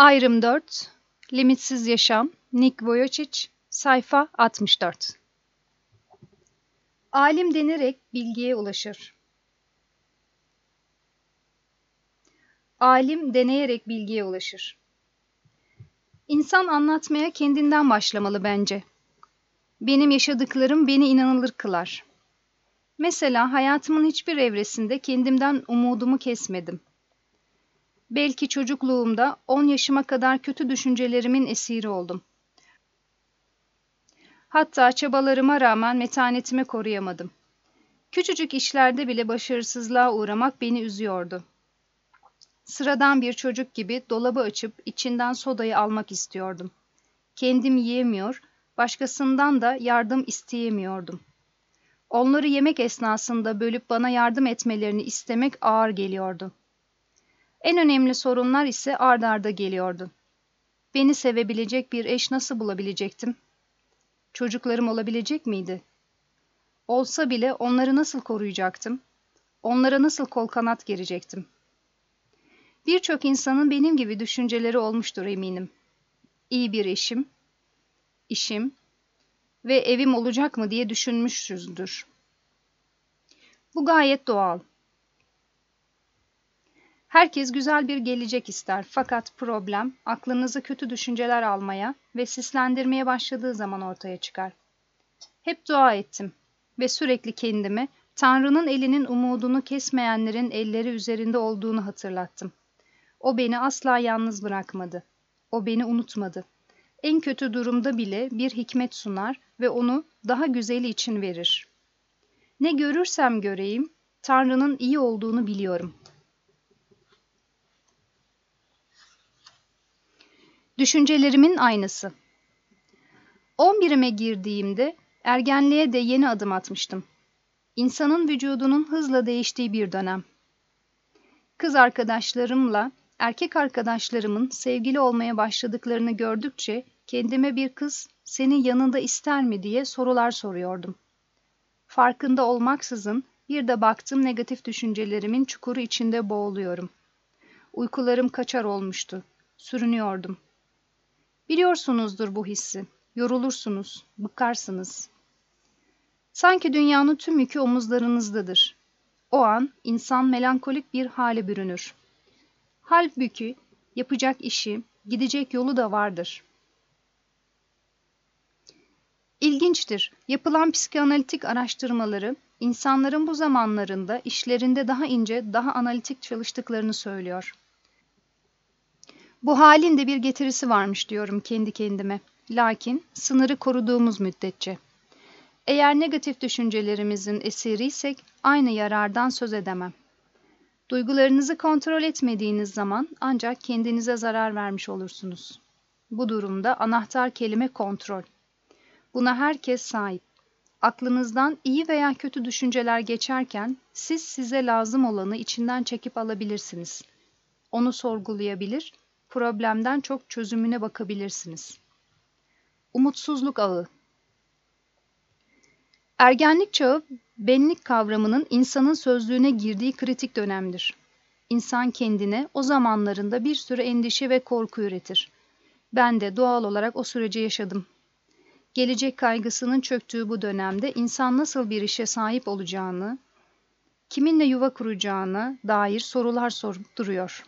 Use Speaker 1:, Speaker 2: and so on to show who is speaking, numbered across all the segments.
Speaker 1: Ayrım 4, Limitsiz Yaşam, Nick Vujicic, sayfa 64. Alim denerek bilgiye ulaşır. Alim deneyerek bilgiye ulaşır. İnsan anlatmaya kendinden başlamalı bence. Benim yaşadıklarım beni inanılır kılar. Mesela hayatımın hiçbir evresinde kendimden umudumu kesmedim. Belki çocukluğumda 10 yaşıma kadar kötü düşüncelerimin esiri oldum. Hatta çabalarıma rağmen metanetimi koruyamadım. Küçücük işlerde bile başarısızlığa uğramak beni üzüyordu. Sıradan bir çocuk gibi dolabı açıp içinden sodayı almak istiyordum. Kendim yiyemiyor, başkasından da yardım isteyemiyordum. Onları yemek esnasında bölüp bana yardım etmelerini istemek ağır geliyordu. En önemli sorunlar ise ard arda geliyordu. Beni sevebilecek bir eş nasıl bulabilecektim? Çocuklarım olabilecek miydi? Olsa bile onları nasıl koruyacaktım? Onlara nasıl kol kanat gerecektim? Birçok insanın benim gibi düşünceleri olmuştur eminim. İyi bir eşim, işim ve evim olacak mı diye düşünmüşüzdür. Bu gayet doğal. Herkes güzel bir gelecek ister fakat problem aklınızı kötü düşünceler almaya ve sislendirmeye başladığı zaman ortaya çıkar. Hep dua ettim ve sürekli kendime Tanrı'nın elinin umudunu kesmeyenlerin elleri üzerinde olduğunu hatırlattım. O beni asla yalnız bırakmadı. O beni unutmadı. En kötü durumda bile bir hikmet sunar ve onu daha güzeli için verir. Ne görürsem göreyim, Tanrı'nın iyi olduğunu biliyorum. Düşüncelerimin aynısı. 11'ime girdiğimde ergenliğe de yeni adım atmıştım. İnsanın vücudunun hızla değiştiği bir dönem. Kız arkadaşlarımla erkek arkadaşlarımın sevgili olmaya başladıklarını gördükçe kendime bir kız seni yanında ister mi diye sorular soruyordum. Farkında olmaksızın bir de baktım negatif düşüncelerimin çukuru içinde boğuluyorum. Uykularım kaçar olmuştu. Sürünüyordum. Biliyorsunuzdur bu hissi. Yorulursunuz, bıkarsınız. Sanki dünyanın tüm yükü omuzlarınızdadır. O an insan melankolik bir hale bürünür. Halbuki yapacak işi, gidecek yolu da vardır. İlginçtir. Yapılan psikanalitik araştırmaları, insanların bu zamanlarında işlerinde daha ince, daha analitik çalıştıklarını söylüyor. Bu halin de bir getirisi varmış diyorum kendi kendime. Lakin sınırı koruduğumuz müddetçe. Eğer negatif düşüncelerimizin esiriysek aynı yarardan söz edemem. Duygularınızı kontrol etmediğiniz zaman ancak kendinize zarar vermiş olursunuz. Bu durumda anahtar kelime kontrol. Buna herkes sahip. Aklınızdan iyi veya kötü düşünceler geçerken siz size lazım olanı içinden çekip alabilirsiniz. Onu sorgulayabilir, problemden çok çözümüne bakabilirsiniz. Umutsuzluk ağı. Ergenlik çağı, benlik kavramının insanın sözlüğüne girdiği kritik dönemdir. İnsan kendine o zamanlarında bir sürü endişe ve korku üretir. Ben de doğal olarak o süreci yaşadım. Gelecek kaygısının çöktüğü bu dönemde insan nasıl bir işe sahip olacağını, kiminle yuva kuracağına dair sorular sorup duruyor.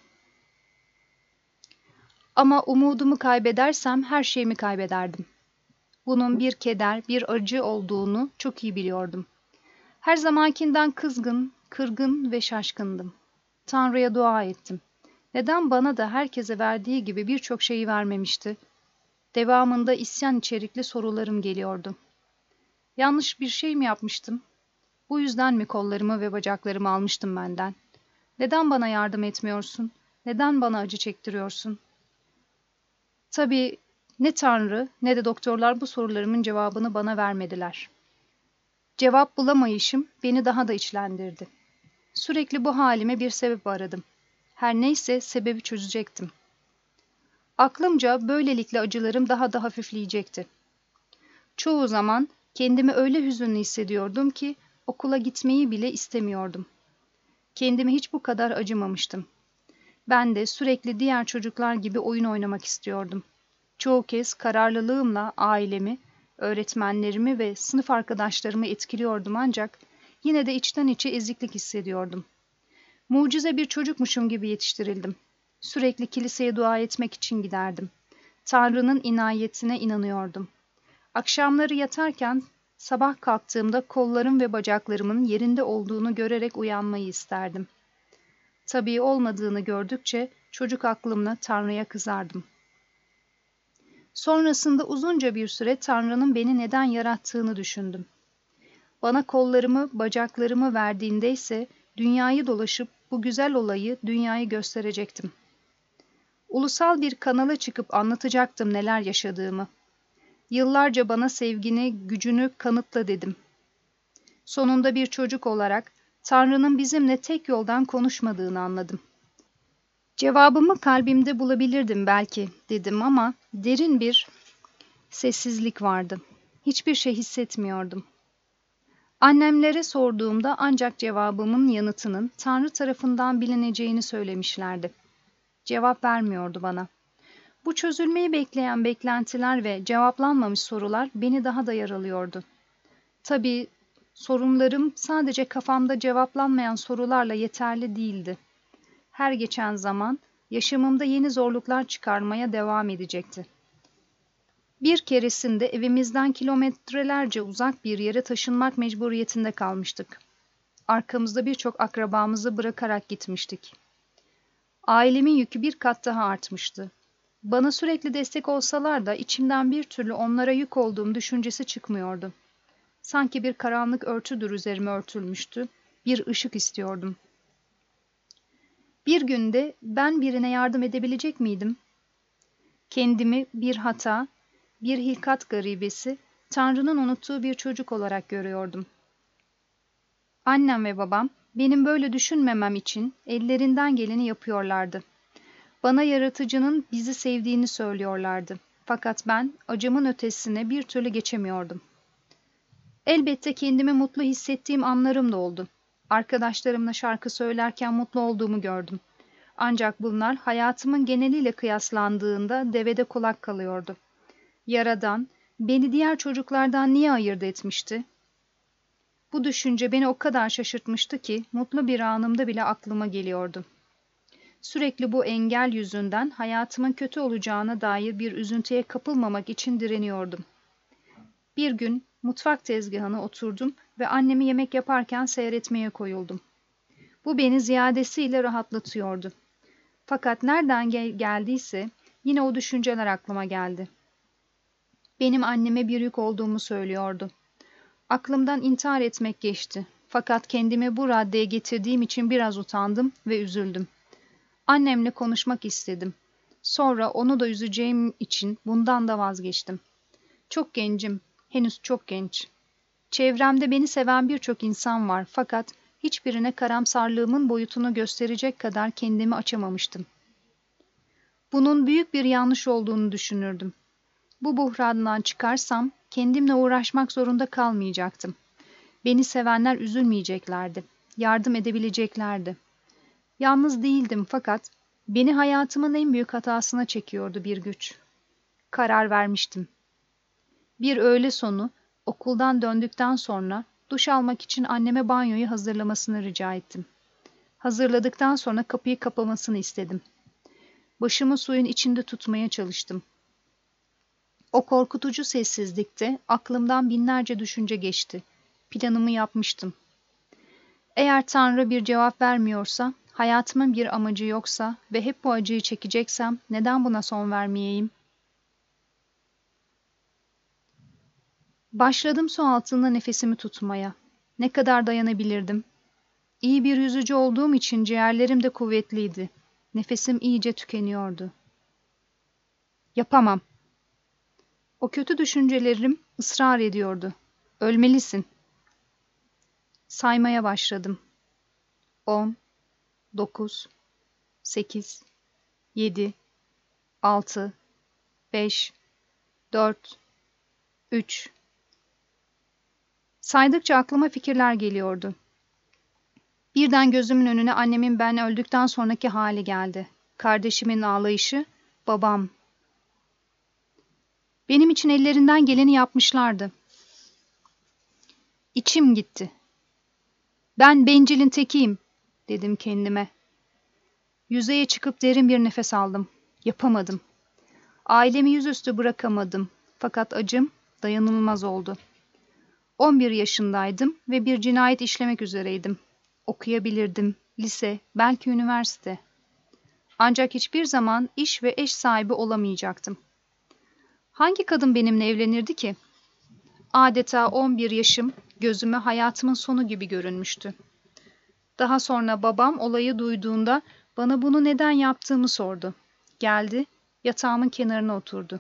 Speaker 1: Ama umudumu kaybedersem her şeyimi kaybederdim. Bunun bir keder, bir acı olduğunu çok iyi biliyordum. Her zamankinden kızgın, kırgın ve şaşkındım. Tanrı'ya dua ettim. Neden bana da herkese verdiği gibi birçok şeyi vermemişti? Devamında isyan içerikli sorularım geliyordu. Yanlış bir şey mi yapmıştım? Bu yüzden mi kollarımı ve bacaklarımı almıştım benden? Neden bana yardım etmiyorsun? Neden bana acı çektiriyorsun? Tabii ne Tanrı ne de doktorlar bu sorularımın cevabını bana vermediler. Cevap bulamayışım beni daha da içlendirdi. Sürekli bu halime bir sebep aradım. Her neyse sebebi çözecektim. Aklımca böylelikle acılarım daha da hafifleyecekti. Çoğu zaman kendimi öyle hüzünlü hissediyordum ki okula gitmeyi bile istemiyordum. Kendime hiç bu kadar acımamıştım. Ben de sürekli diğer çocuklar gibi oyun oynamak istiyordum. Çoğu kez kararlılığımla ailemi, öğretmenlerimi ve sınıf arkadaşlarımı etkiliyordum ancak yine de içten içe eziklik hissediyordum. Mucize bir çocukmuşum gibi yetiştirildim. Sürekli kiliseye dua etmek için giderdim. Tanrı'nın inayetine inanıyordum. Akşamları yatarken sabah kalktığımda kollarım ve bacaklarımın yerinde olduğunu görerek uyanmayı isterdim. Tabii olmadığını gördükçe çocuk aklımla Tanrı'ya kızardım. Sonrasında uzunca bir süre Tanrı'nın beni neden yarattığını düşündüm. Bana kollarımı, bacaklarımı verdiğinde ise dünyayı dolaşıp bu güzel olayı dünyaya gösterecektim. Ulusal bir kanala çıkıp anlatacaktım neler yaşadığımı. Yıllarca bana sevgini, gücünü kanıtla dedim. Sonunda bir çocuk olarak Tanrı'nın bizimle tek yoldan konuşmadığını anladım. Cevabımı kalbimde bulabilirdim belki dedim ama derin bir sessizlik vardı. Hiçbir şey hissetmiyordum. Annemlere sorduğumda ancak cevabımın yanıtının Tanrı tarafından bilineceğini söylemişlerdi. Cevap vermiyordu bana. Bu çözülmeyi bekleyen beklentiler ve cevaplanmamış sorular beni daha da yaralıyordu. Tabii sorunlarım sadece kafamda cevaplanmayan sorularla yeterli değildi. Her geçen zaman yaşamımda yeni zorluklar çıkarmaya devam edecekti. Bir keresinde evimizden kilometrelerce uzak bir yere taşınmak mecburiyetinde kalmıştık. Arkamızda birçok akrabamızı bırakarak gitmiştik. Ailemin yükü bir kat daha artmıştı. Bana sürekli destek olsalar da içimden bir türlü onlara yük olduğum düşüncesi çıkmıyordu. Sanki bir karanlık örtüdür üzerime örtülmüştü, bir ışık istiyordum. Bir günde ben birine yardım edebilecek miydim? Kendimi bir hata, bir hilkat garibesi, Tanrı'nın unuttuğu bir çocuk olarak görüyordum. Annem ve babam benim böyle düşünmemem için ellerinden geleni yapıyorlardı. Bana yaratıcının bizi sevdiğini söylüyorlardı. Fakat ben acımın ötesine bir türlü geçemiyordum. Elbette kendimi mutlu hissettiğim anlarım da oldu. Arkadaşlarımla şarkı söylerken mutlu olduğumu gördüm. Ancak bunlar hayatımın geneliyle kıyaslandığında devede kulak kalıyordu. Yaradan, beni diğer çocuklardan niye ayırt etmişti? Bu düşünce beni o kadar şaşırtmıştı ki mutlu bir anımda bile aklıma geliyordu. Sürekli bu engel yüzünden hayatımın kötü olacağına dair bir üzüntüye kapılmamak için direniyordum. Bir gün mutfak tezgahına oturdum ve annemi yemek yaparken seyretmeye koyuldum. Bu beni ziyadesiyle rahatlatıyordu. Fakat nereden geldiyse yine o düşünceler aklıma geldi. Benim anneme bir yük olduğumu söylüyordu. Aklımdan intihar etmek geçti. Fakat kendimi bu raddeye getirdiğim için biraz utandım ve üzüldüm. Annemle konuşmak istedim. Sonra onu da üzeceğim için bundan da vazgeçtim. Çok gencim, henüz çok genç. Çevremde beni seven birçok insan var fakat hiçbirine karamsarlığımın boyutunu gösterecek kadar kendimi açamamıştım. Bunun büyük bir yanlış olduğunu düşünürdüm. Bu buhrandan çıkarsam kendimle uğraşmak zorunda kalmayacaktım. Beni sevenler üzülmeyeceklerdi, yardım edebileceklerdi. Yalnız değildim fakat beni hayatımın en büyük hatasına çekiyordu bir güç. Karar vermiştim. Bir öğle sonu okuldan döndükten sonra duş almak için anneme banyoyu hazırlamasını rica ettim. Hazırladıktan sonra kapıyı kapamasını istedim. Başımı suyun içinde tutmaya çalıştım. O korkutucu sessizlikte aklımdan binlerce düşünce geçti. Planımı yapmıştım. Eğer Tanrı bir cevap vermiyorsa, hayatımın bir amacı yoksa ve hep bu acıyı çekeceksem neden buna son vermeyeyim? Başladım su altında nefesimi tutmaya. Ne kadar dayanabilirdim? İyi bir yüzücü olduğum için ciğerlerim de kuvvetliydi. Nefesim iyice tükeniyordu. Yapamam. O kötü düşüncelerim ısrar ediyordu. Ölmelisin. Saymaya başladım. 10, 9, 8, 7, 6, 5, 4, 3. Saydıkça aklıma fikirler geliyordu. Birden gözümün önüne annemin ben öldükten sonraki hali geldi. kardeşimin ağlayışı, babam. Benim için ellerinden geleni yapmışlardı. İçim gitti. Ben bencilin tekiyim, dedim kendime. Yüzeye çıkıp derin bir nefes aldım. Yapamadım. Ailemi yüzüstü bırakamadım. Fakat acım dayanılmaz oldu. 11 yaşındaydım ve bir cinayet işlemek üzereydim. Okuyabilirdim. Lise, belki üniversite. Ancak hiçbir zaman iş ve eş sahibi olamayacaktım. Hangi kadın benimle evlenirdi ki? Adeta 11 yaşım gözüme hayatımın sonu gibi görünmüştü. Daha sonra babam olayı duyduğunda bana bunu neden yaptığımı sordu. Geldi, yatağımın kenarına oturdu.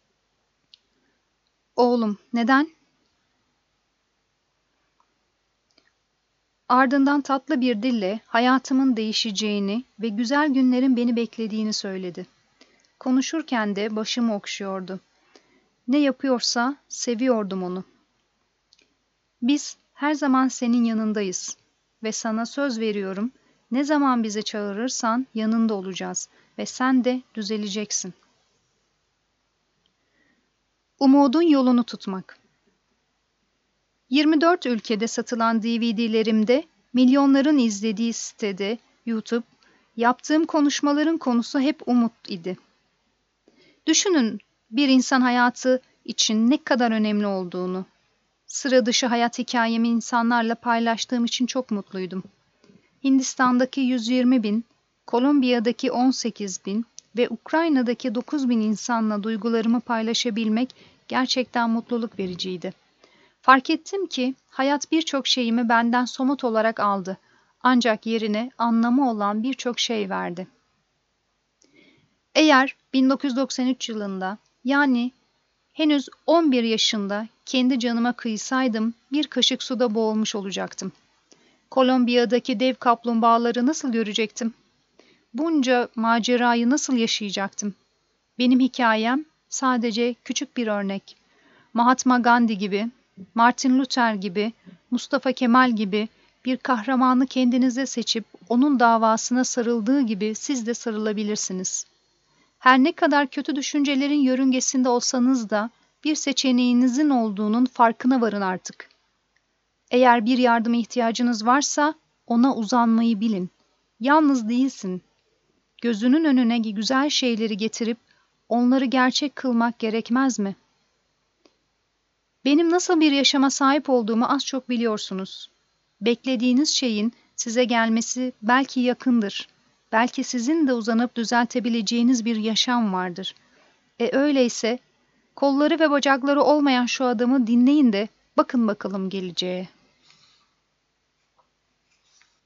Speaker 1: Oğlum, neden? Ardından tatlı bir dille hayatımın değişeceğini ve güzel günlerin beni beklediğini söyledi. Konuşurken de başımı okşuyordu. Ne yapıyorsa seviyordum onu. Biz her zaman senin yanındayız ve sana söz veriyorum, ne zaman bizi çağırırsan yanında olacağız ve sen de düzeleceksin. Umudun yolunu tutmak. 24 ülkede satılan DVD'lerimde, milyonların izlediği sitede, YouTube, yaptığım konuşmaların konusu hep umut idi. Düşünün bir insan hayatı için ne kadar önemli olduğunu. Sıra dışı hayat hikayemi insanlarla paylaştığım için çok mutluydum. Hindistan'daki 120 bin, Kolombiya'daki 18 bin ve Ukrayna'daki 9 bin insanla duygularımı paylaşabilmek gerçekten mutluluk vericiydi. Fark ettim ki hayat birçok şeyimi benden somut olarak aldı. Ancak yerine anlamı olan birçok şey verdi. Eğer 1993 yılında, yani henüz 11 yaşında kendi canıma kıysaydım bir kaşık suda boğulmuş olacaktım. Kolombiya'daki dev kaplumbağaları nasıl görecektim? Bunca macerayı nasıl yaşayacaktım? Benim hikayem sadece küçük bir örnek. Mahatma Gandhi gibi, Martin Luther gibi, Mustafa Kemal gibi bir kahramanı kendinize seçip onun davasına sarıldığı gibi siz de sarılabilirsiniz. Her ne kadar kötü düşüncelerin yörüngesinde olsanız da bir seçeneğinizin olduğunun farkına varın artık. Eğer bir yardıma ihtiyacınız varsa ona uzanmayı bilin. Yalnız değilsin. Gözünün önüne güzel şeyleri getirip onları gerçek kılmak gerekmez mi? Benim nasıl bir yaşama sahip olduğumu az çok biliyorsunuz. Beklediğiniz şeyin size gelmesi belki yakındır. Belki sizin de uzanıp düzeltebileceğiniz bir yaşam vardır. Öyleyse kolları ve bacakları olmayan şu adamı dinleyin de bakın bakalım geleceğe.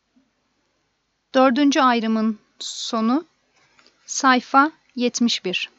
Speaker 1: 4. ayrımın sonu, sayfa 71.